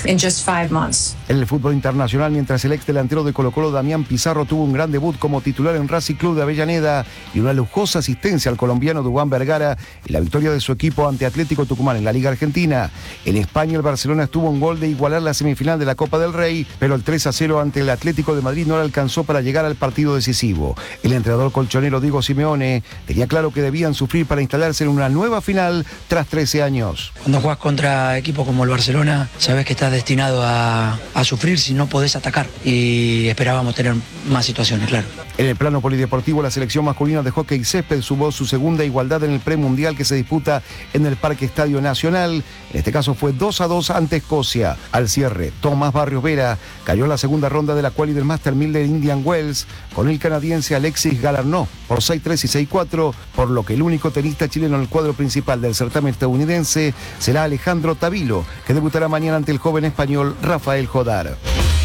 En el fútbol internacional, mientras el ex delantero de Colo-Colo, Damián Pizarro, tuvo un gran debut como titular en Racing Club de Avellaneda y una lujosa asistencia al colombiano Duván Vergara en la victoria de su equipo ante Atlético Tucumán en la Liga Argentina. En España, el Barcelona estuvo un gol de igualar la semifinal de la Copa del Rey, pero el 3-0 ante el Atlético de Madrid no le alcanzó para llegar al partido decisivo. El entrenador colchonero Diego Simeone tenía claro que debían sufrir para instalarse en una nueva final tras 13 años. Cuando juegas contra equipos como el Barcelona, sabes que estás destinado a sufrir si no podés atacar, y esperábamos tener más situaciones, claro. En el plano polideportivo, la selección masculina de hockey césped sumó su segunda igualdad en el premundial que se disputa en el Parque Estadio Nacional. En este caso fue 2-2 ante Escocia. Al cierre, Tomás Barrios Vera cayó en la segunda ronda de la quali del Master 1000 de Indian Wells con el canadiense Alexis Galarneau por 6-3 y 6-4, por lo que el único tenista chileno en el cuadro principal del certamen estadounidense será Alejandro Tavilo, que debutará mañana ante el joven español Rafael Jodar.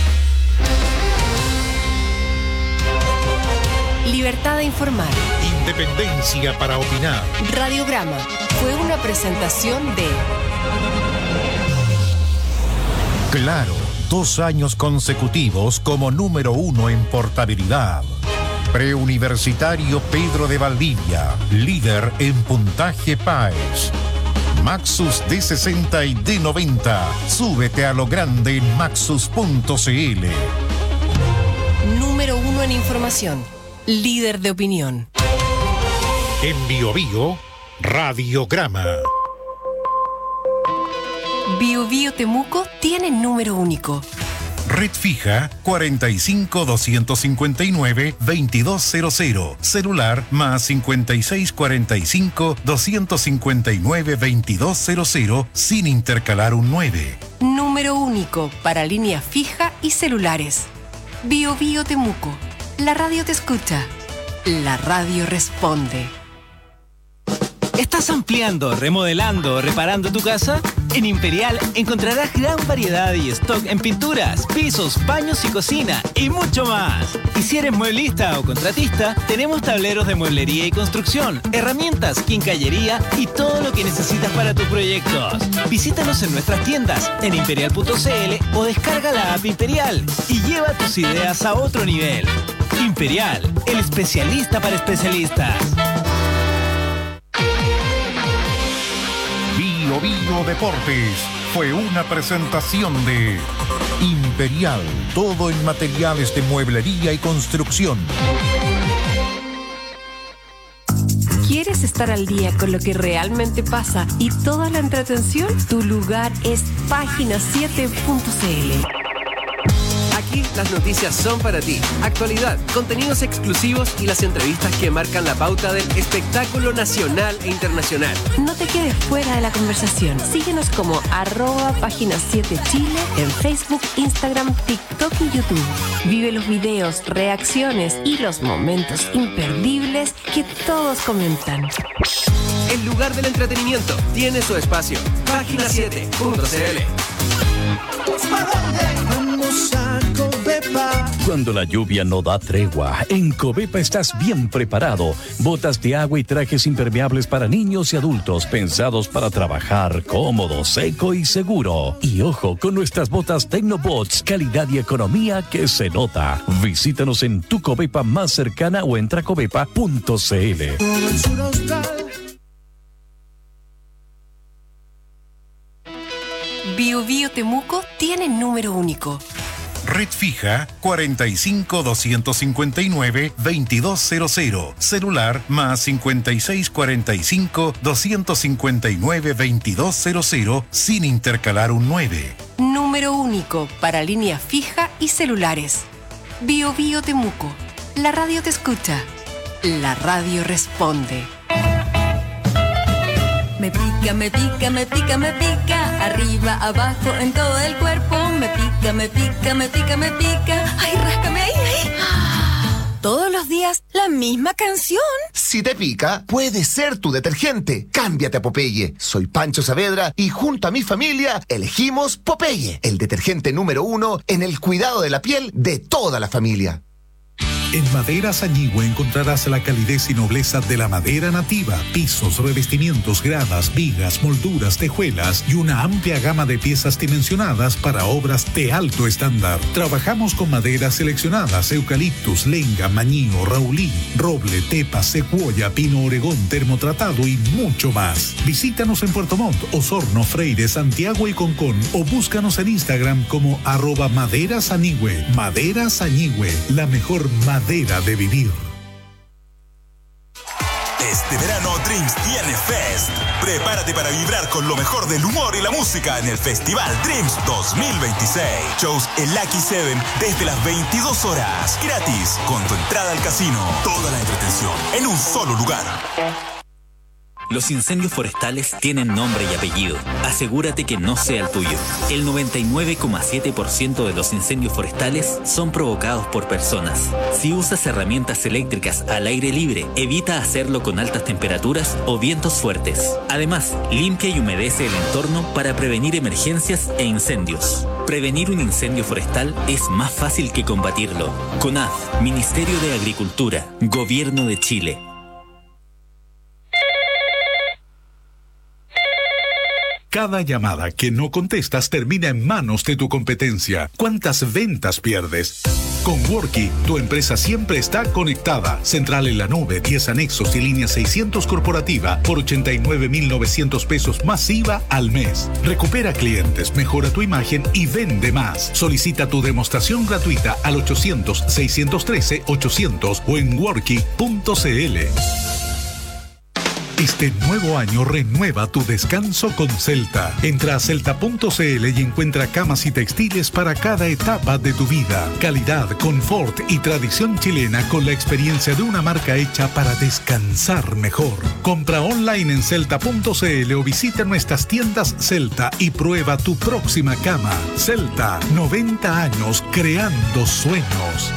Libertad de informar. Independencia para opinar. Radiograma fue una presentación de Claro, 2 años consecutivos como número 1 en portabilidad. Preuniversitario Pedro de Valdivia, líder en puntaje PAES. Maxus D60 y D90. Súbete a lo grande en maxus.cl. Número 1 en información. Líder de opinión. En Bio Bio, Radiograma. Bio Bio Temuco tiene número único. Red fija 45-259-2200. Celular más 5645-259-2200 sin intercalar un 9. Número único para línea fija y celulares. Bio Bio Temuco. La radio te escucha. La radio responde. ¿Estás ampliando, remodelando o reparando tu casa? En Imperial encontrarás gran variedad y stock en pinturas, pisos, baños y cocina y mucho más. Y si eres mueblista o contratista, tenemos tableros de mueblería y construcción, herramientas, quincallería y todo lo que necesitas para tus proyectos. Visítanos en nuestras tiendas en imperial.cl o descarga la app Imperial y lleva tus ideas a otro nivel. Imperial, el especialista para especialistas. Bio Bio Deportes fue una presentación de Imperial, todo en materiales de mueblería y construcción. ¿Quieres estar al día con lo que realmente pasa y toda la entretención? Tu lugar es página7.cl. Aquí las noticias son para ti. Actualidad, contenidos exclusivos y las entrevistas que marcan la pauta del espectáculo nacional e internacional. No te quedes fuera de la conversación. Síguenos como @página7chile en Facebook, Instagram, TikTok y YouTube. Vive los videos, reacciones y los momentos imperdibles que todos comentan. El lugar del entretenimiento tiene su espacio. Página7.cl. Cuando la lluvia no da tregua, en Covepa estás bien preparado. Botas de agua y trajes impermeables para niños y adultos, pensados para trabajar cómodo, seco y seguro. Y ojo, con nuestras botas Tecnobots, calidad y economía que se nota. Visítanos en tu Covepa más cercana o entra a covepa.cl. Bio Bio Temuco tiene número único. Red fija 45 259 2200. Celular más 56 45 259 2200 sin intercalar un 9. Número único para línea fija y celulares. Bio Bio Temuco. La radio te escucha. La radio responde. Me pica, me pica, me pica, me pica. Arriba, abajo, en todo el cuerpo. Me pica, me pica, me pica, me pica. Ay, ráscame ahí, ahí. Todos los días, la misma canción. Si te pica, puede ser tu detergente. Cámbiate a Popeye. Soy Pancho Saavedra y junto a mi familia elegimos Popeye, el detergente número 1 en el cuidado de la piel de toda la familia. En Maderas Añihue encontrarás la calidez y nobleza de la madera nativa, pisos, revestimientos, gradas, vigas, molduras, tejuelas y una amplia gama de piezas dimensionadas para obras de alto estándar. Trabajamos con maderas seleccionadas: eucaliptus, lenga, mañío, raulí, roble, tepa, secuoya, pino oregón, termotratado y mucho más. Visítanos en Puerto Montt, Osorno, Freire, Santiago y Concón o búscanos en Instagram como @maderasañihue. Maderas Añihue, la mejor madera de vivir. Este verano Dreams tiene Fest. Prepárate para vibrar con lo mejor del humor y la música en el Festival Dreams 2026. Shows en Lucky 7 desde las 22 horas. Gratis, con tu entrada al casino. Toda la entretención en un solo lugar. Los incendios forestales tienen nombre y apellido. Asegúrate que no sea el tuyo. El 99,7% de los incendios forestales son provocados por personas. Si usas herramientas eléctricas al aire libre, evita hacerlo con altas temperaturas o vientos fuertes. Además, limpia y humedece el entorno para prevenir emergencias e incendios. Prevenir un incendio forestal es más fácil que combatirlo. CONAF, Ministerio de Agricultura, Gobierno de Chile. Cada llamada que no contestas termina en manos de tu competencia. ¿Cuántas ventas pierdes? Con Worky, tu empresa siempre está conectada. Central en la nube, 10 anexos y línea 600 corporativa por 89.900 pesos más IVA al mes. Recupera clientes, mejora tu imagen y vende más. Solicita tu demostración gratuita al 800-613-800 o en worky.cl. Este nuevo año renueva tu descanso con Celta. Entra a celta.cl y encuentra camas y textiles para cada etapa de tu vida. Calidad, confort y tradición chilena con la experiencia de una marca hecha para descansar mejor. Compra online en celta.cl o visita nuestras tiendas Celta y prueba tu próxima cama. Celta, 90 años creando sueños.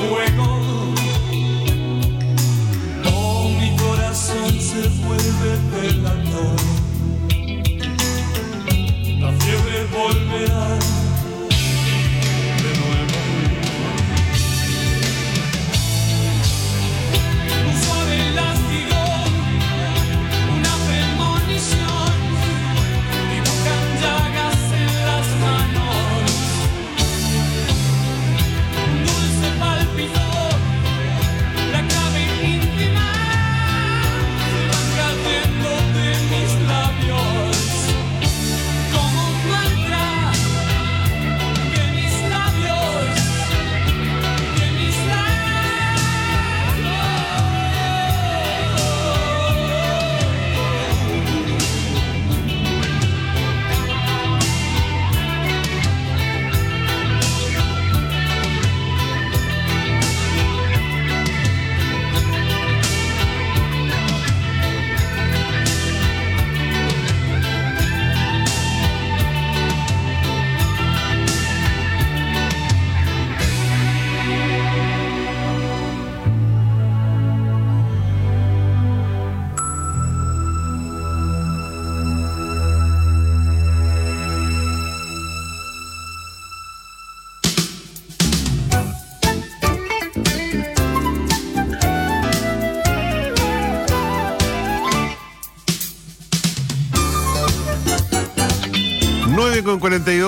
luego. Oh, mi corazón se vuelve delator. La fiebre volverá de nuevo. Un suave látigo, una premonición, dibujan llagas en las manos. Un dulce palpito, la clave íntima se va cayendo de mis labios. Como un mantra, que mis labios, que mis con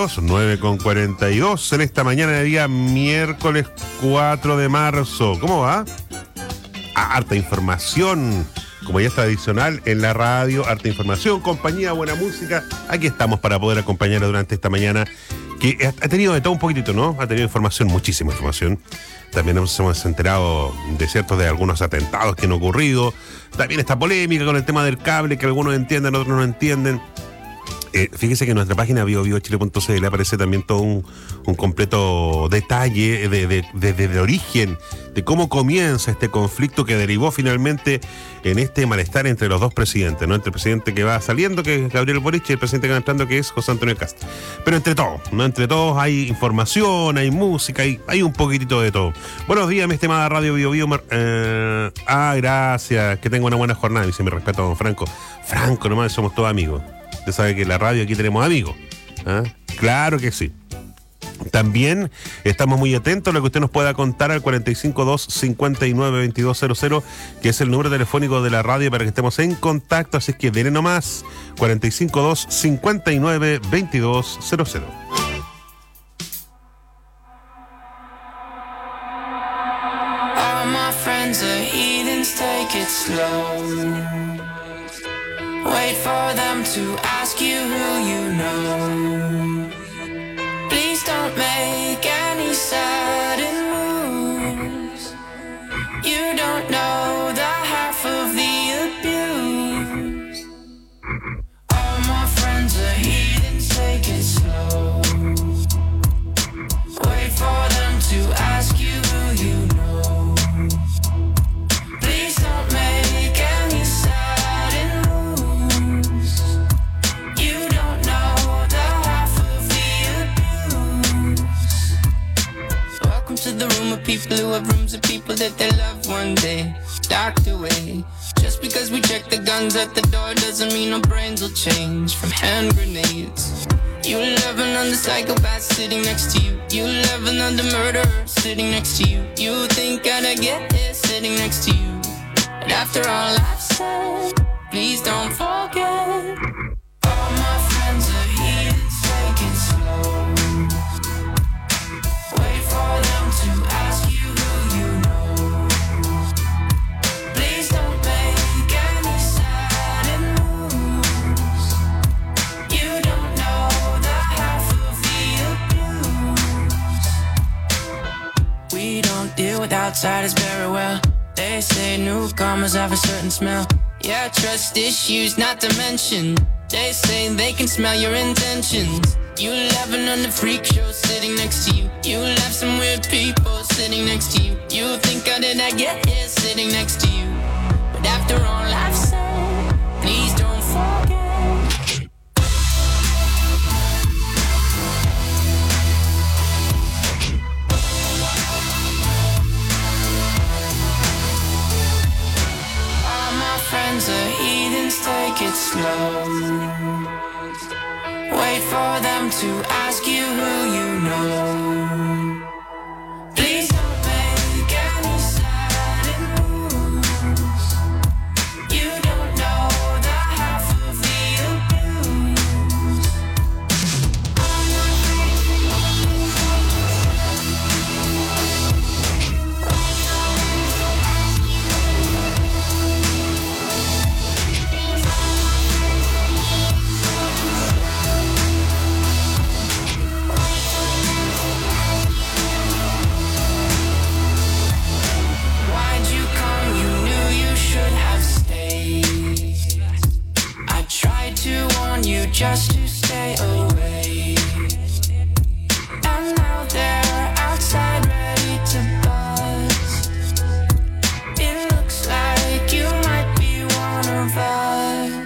9:42 en esta mañana de día miércoles 4 de marzo. ¿Cómo va? Harta información, como ya es tradicional en la radio, harta información, compañía, buena música. Aquí estamos para poder acompañar durante esta mañana que ha tenido de todo un poquitito, ¿no? Ha tenido información, muchísima información. También nos hemos enterado de algunos atentados que han ocurrido. También esta polémica con el tema del cable, que algunos entienden, otros no entienden. Fíjese que en nuestra página biobiochile.cl aparece también todo un completo detalle de origen, de cómo comienza este conflicto que derivó finalmente en este malestar entre los dos presidentes, ¿no? Entre el presidente que va saliendo, que es Gabriel Boric, y el presidente que va entrando, que es José Antonio Kast. Pero entre todos, ¿no? Entre todos hay información, hay música, hay un poquitito de todo. Buenos días, mi estimada Radio Bio. Gracias, que tenga una buena jornada. Dice mi respeto a don Franco. Franco, nomás somos todos amigos. Usted sabe que en la radio aquí tenemos amigos. ¿Ah? Claro que sí. También estamos muy atentos a lo que usted nos pueda contar al 452-592200, que es el número telefónico de la radio para que estemos en contacto. Así es que denle nomás, 452-592200. All my friends are heathens, take it slow. Wait for them to ask you who you know. Please don't make any sudden moves. You don't know the half of the abuse. All my friends are heathens, take it slow. Wait for them to ask you who you know. Please don't make any sudden moves. You don't know the half of the abuse. Welcome to the room of people who have rooms of people that they love one day docked away. Just because we check the guns at the door doesn't mean our brains will change from hand grenades. You love another psychopath sitting next to you. You love another murderer sitting next to you. You think I'd get here sitting next to you. But after all I've said, please don't forget. All my friends are here, take it slow. Wait for them to ask you who you know. Please don't make any sudden moves. You don't know the half of the abuse. We don't deal with outsiders very well. They say newcomers have a certain smell. Yeah, trust issues not to mention. They say they can smell your intentions. You laughing on the freak show sitting next to you. You laugh some weird people sitting next to you. You think how did I get here sitting next to you? But after all I've said, please don't forget. closed. Wait for them to ask you who you know. Please don't make any sudden moves. You don't know the half of the abuse. Why'd you come? You knew you should have stayed. I tried to warn you just to stay away. And now they're outside ready to buzz. It looks like you might be one of us.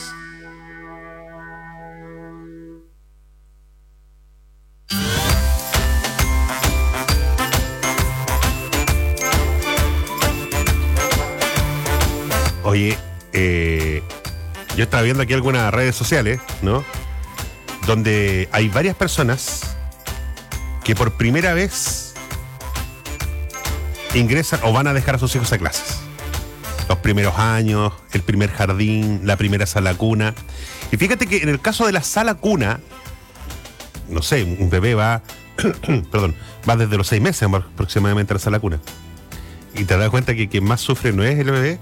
Oye, yo estaba viendo aquí algunas redes sociales, ¿no? Donde hay varias personas que por primera vez ingresan o van a dejar a sus hijos a clases. Los primeros años, el primer jardín, la primera sala cuna. Y fíjate que en el caso de la sala cuna, no sé, un bebé va, perdón, va desde los 6 meses aproximadamente a la sala cuna. Y te das cuenta que quien más sufre no es el bebé,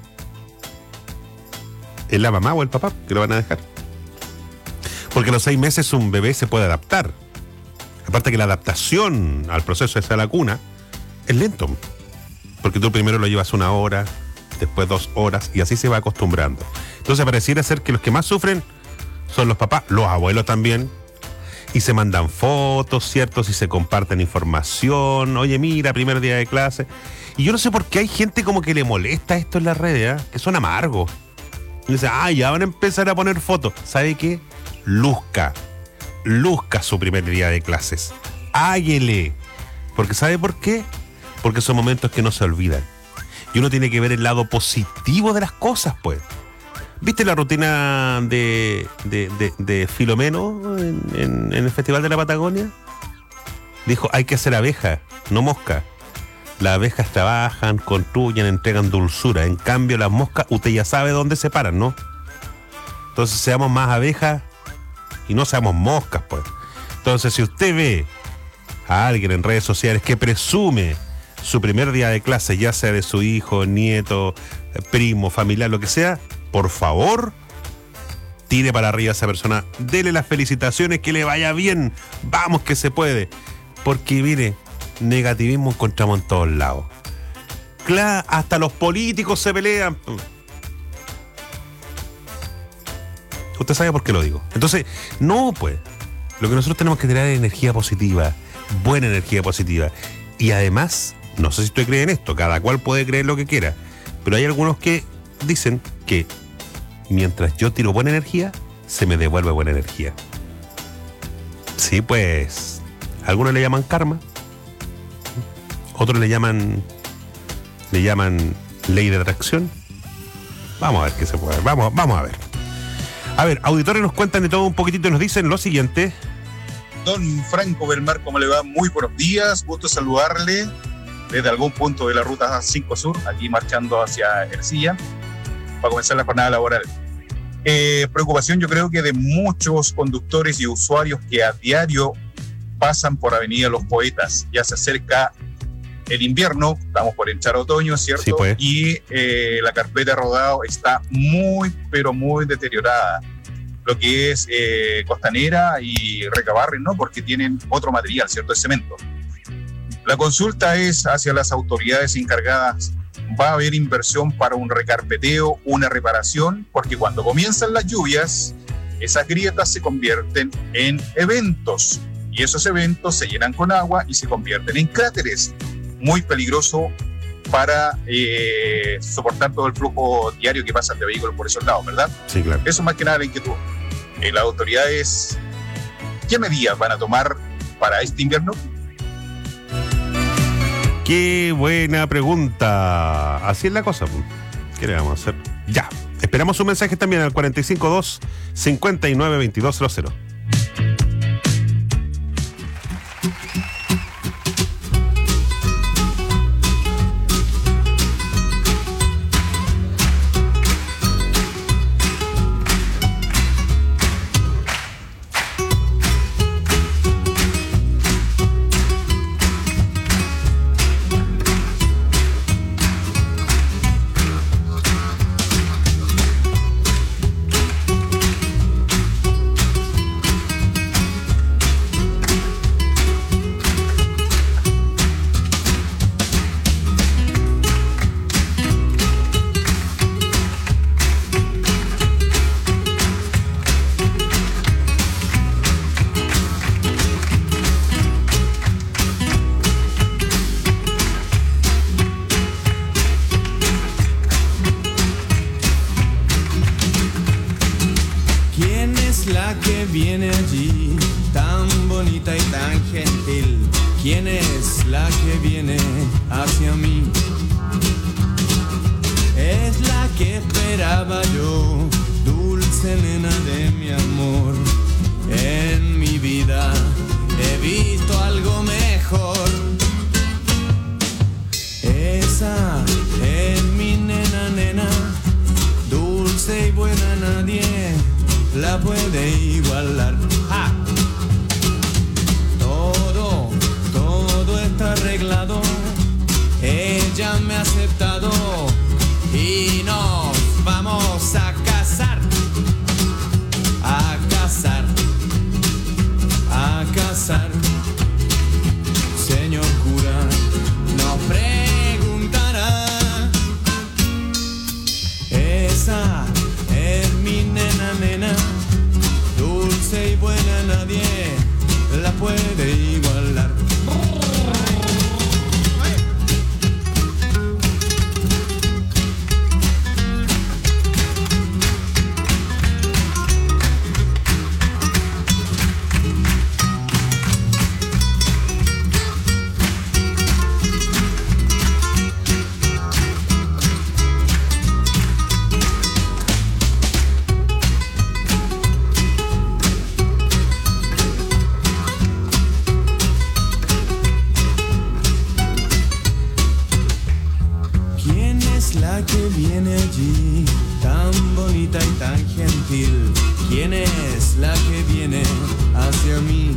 es la mamá o el papá que lo van a dejar. Porque a los 6 meses un bebé se puede adaptar. Aparte que la adaptación al proceso de la cuna es lento. Porque tú primero lo llevas 1 hora, después 2 horas, y así se va acostumbrando. Entonces pareciera ser que los que más sufren son los papás, los abuelos también. Y se mandan fotos, ¿cierto? Si se comparten información. Oye, mira, primer día de clase. Y yo no sé por qué hay gente como que le molesta esto en las redes, que son amargos. Y dice, ya van a empezar a poner fotos. ¿Sabe qué? Luzca su primer día de clases. Háguele. Porque ¿sabe por qué? Porque son momentos que no se olvidan. Y uno tiene que ver el lado positivo de las cosas, pues. ¿Viste la rutina de Filomeno en el Festival de la Patagonia? Dijo, hay que hacer abeja, no mosca. Las abejas trabajan, construyen, entregan dulzura. En cambio, las moscas, usted ya sabe dónde se paran, ¿no? Entonces, seamos más abejas y no seamos moscas, pues. Entonces, si usted ve a alguien en redes sociales que presume su primer día de clase, ya sea de su hijo, nieto, primo, familiar, lo que sea, por favor, tire para arriba a esa persona. Dele las felicitaciones, que le vaya bien. Vamos que se puede. Porque, mire, negativismo encontramos en todos lados. Claro, hasta los políticos se pelean. Usted sabe por qué lo digo. Entonces, no, pues. Lo que nosotros tenemos que tener es energía positiva. Buena energía positiva. Y además, no sé si usted cree en esto. Cada cual puede creer lo que quiera. Pero hay algunos que dicen que mientras yo tiro buena energía, se me devuelve buena energía. Sí, pues. Algunos le llaman karma. Otros le llaman ley de atracción. Vamos a ver qué se puede. Vamos a ver. A ver, auditores nos cuentan de todo un poquitito y nos dicen lo siguiente. Don Franco Belmar, ¿cómo le va? Muy buenos días. Gusto saludarle desde algún punto de la ruta 5 Sur, aquí marchando hacia Ercilla, para comenzar la jornada laboral. Preocupación, yo creo que de muchos conductores y usuarios que a diario pasan por Avenida Los Poetas. Ya se acerca el invierno, estamos por entrar otoño, ¿cierto? Sí, pues. Y la carpeta de rodado está muy, pero muy deteriorada. Lo que es Costanera y Recabarren, ¿no? Porque tienen otro material, ¿cierto? El cemento. La consulta es hacia las autoridades encargadas. ¿Va a haber inversión para un recarpeteo, una reparación? Porque cuando comienzan las lluvias, esas grietas se convierten en eventos. Y esos eventos se llenan con agua y se convierten en cráteres. Muy peligroso para soportar todo el flujo diario que pasa de vehículos por esos lados, ¿verdad? Sí, claro. Eso más que nada la inquietud. Las autoridades, ¿qué medidas van a tomar para este invierno? Qué buena pregunta. Así es la cosa. ¿Qué le vamos a hacer? Ya. Esperamos un mensaje también al 452-592200. viene allí, tan bonita y tan gentil? ¿Quién es la que viene hacia mí? Es la que esperaba yo, dulce nena de mi amor. En mi vida he visto algo mejor. Esa es mi nena, nena, dulce y buena, nadie la puede igualar. ¡Ja! Todo está arreglado, ella me ha aceptado y nos vamos a casar, a casar, a casar. Señor cura, nos preguntará, esa es mi nena, nena, dulce y buena, nadie la puede igualar. Que viene allí, tan bonita y tan gentil. ¿Quién es la que viene hacia mí?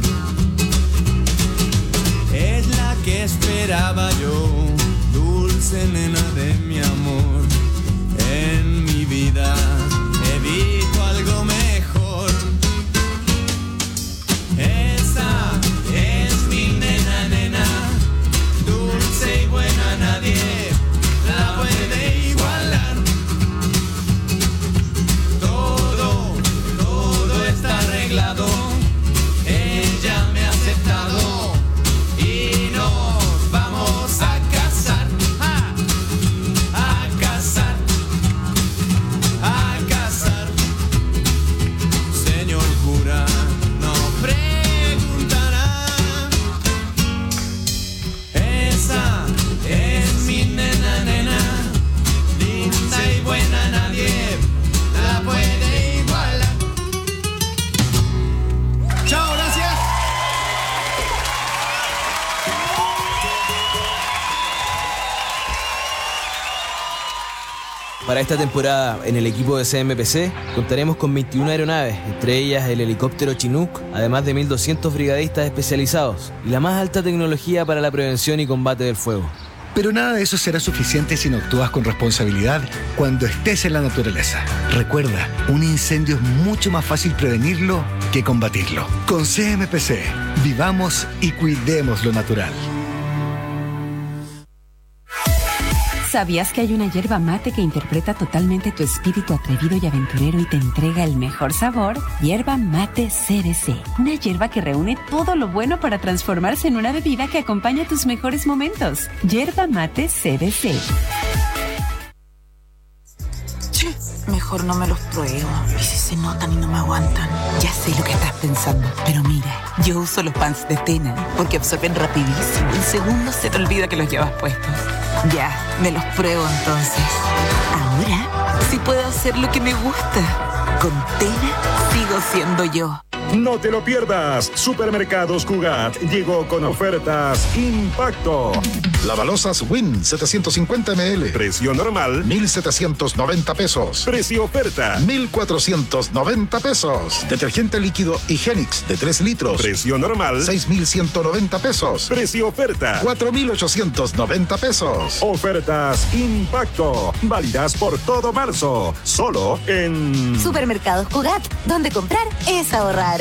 Es la que esperaba yo, dulce nena de mi amor. En mi vida he visto algo mejor. Esa es mi nena, nena, dulce y buena, nadie la puede igualar. Todo está arreglado, ella me ha aceptado y nos vamos a casar, a casar, a casar. Señor cura, nos preguntará, esa es mi nena, nena, linda y buena, nadie la puede igualar. Chao, gracias. Para esta temporada, en el equipo de CMPC, contaremos con 21 aeronaves, entre ellas el helicóptero Chinook, además de 1.200 brigadistas especializados y la más alta tecnología para la prevención y combate del fuego. Pero nada de eso será suficiente si no actúas con responsabilidad cuando estés en la naturaleza. Recuerda, un incendio es mucho más fácil prevenirlo que combatirlo. Con CMPC, vivamos y cuidemos lo natural. ¿Sabías que hay una yerba mate que interpreta totalmente tu espíritu atrevido y aventurero y te entrega el mejor sabor? Yerba mate CBC. Una yerba que reúne todo lo bueno para transformarse en una bebida que acompaña tus mejores momentos. Yerba mate CBC. Mejor no me los pruebo. ¿Y si se notan y no me aguantan? Ya sé lo que estás pensando, pero mira, yo uso los pants de Tena porque absorben rapidísimo. En segundos se te olvida que los llevas puestos. Ya, me los pruebo entonces. Ahora, si puedo hacer lo que me gusta. Con Tena sigo siendo yo. No te lo pierdas. Supermercados Cugat llegó con ofertas Impacto. Lavalosas Win 750 ml. Precio normal 1,790 pesos. Precio oferta 1,490 pesos. Detergente líquido Higienix de 3 litros. Precio normal 6,190 pesos. Precio oferta 4,890 pesos. Ofertas Impacto. Válidas por todo marzo. Solo en Supermercados Cugat, donde comprar es ahorrar.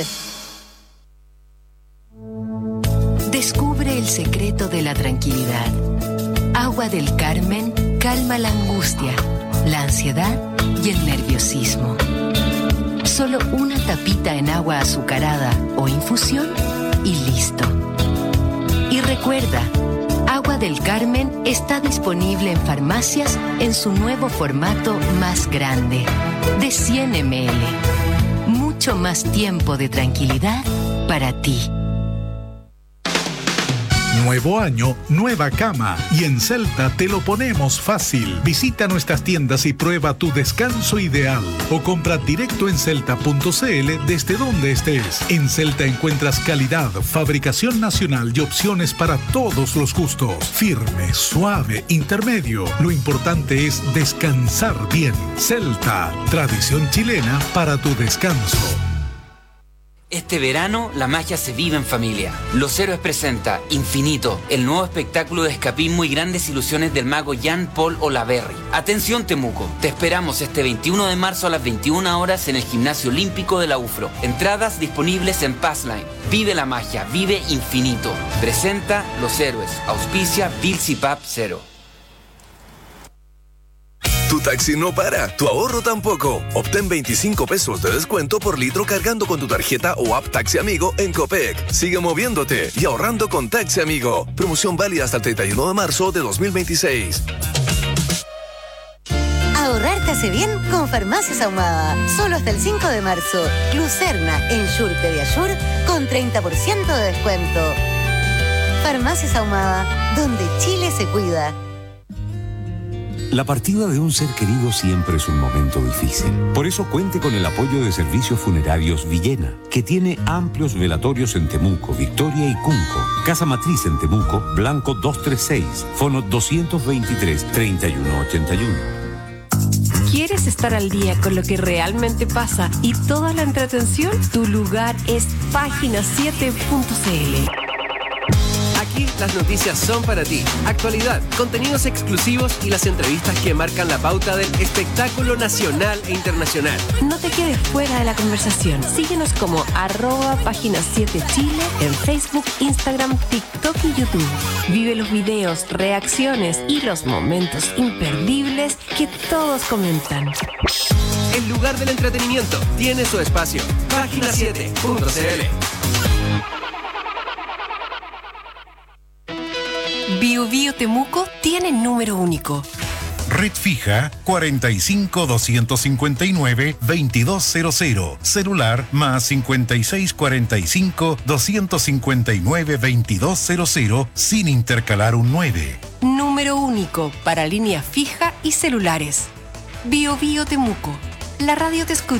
Descubre el secreto de la tranquilidad. Agua del Carmen calma la angustia, la ansiedad y el nerviosismo. Solo una tapita en agua azucarada o infusión y listo. Y recuerda, Agua del Carmen está disponible en farmacias en su nuevo formato más grande, de 100 ml. Mucho más tiempo de tranquilidad para ti. Nuevo año, nueva cama. Y en Celta te lo ponemos fácil. Visita nuestras tiendas y prueba tu descanso ideal. O compra directo en celta.cl desde donde estés. En Celta encuentras calidad, fabricación nacional y opciones para todos los gustos. Firme, suave, intermedio. Lo importante es descansar bien. Celta, tradición chilena para tu descanso. Este verano, la magia se vive en familia. Los Héroes presenta Infinito, el nuevo espectáculo de escapismo y grandes ilusiones del mago Jean-Paul Olaverri. Atención Temuco, te esperamos este 21 de marzo a las 21 horas en el Gimnasio Olímpico de la UFRO. Entradas disponibles en Passline. Vive la magia, vive Infinito. Presenta Los Héroes, auspicia Vilsipap 0. Tu taxi no para, tu ahorro tampoco. Obtén 25 pesos de descuento por litro cargando con tu tarjeta o app Taxi Amigo en Copec. Sigue moviéndote y ahorrando con Taxi Amigo. Promoción válida hasta el 31 de marzo de 2026. Ahorrar te hace bien con Farmacias Ahumada. Solo hasta el 5 de marzo. Lucerna en Shure Pediasure con 30% de descuento. Farmacias Ahumada, donde Chile se cuida. La partida de un ser querido siempre es un momento difícil. Por eso cuente con el apoyo de Servicios Funerarios Villena, que tiene amplios velatorios en Temuco, Victoria y Cunco. Casa Matriz en Temuco, Blanco 236, Fono 223-3181. ¿Quieres estar al día con lo que realmente pasa y toda la entretención? Tu lugar es página7.cl. Aquí las noticias son para ti. Actualidad, contenidos exclusivos y las entrevistas que marcan la pauta del espectáculo nacional e internacional. No te quedes fuera de la conversación. Síguenos como @página7chile en Facebook, Instagram, TikTok y YouTube. Vive los videos, reacciones y los momentos imperdibles que todos comentan. El lugar del entretenimiento tiene su espacio. Página7.cl. Bio Bio Temuco tiene número único. Red fija 45-259-2200. Celular más 5645-259-2200 sin intercalar un 9. Número único para línea fija y celulares. Bio Bio Temuco. La radio te escucha.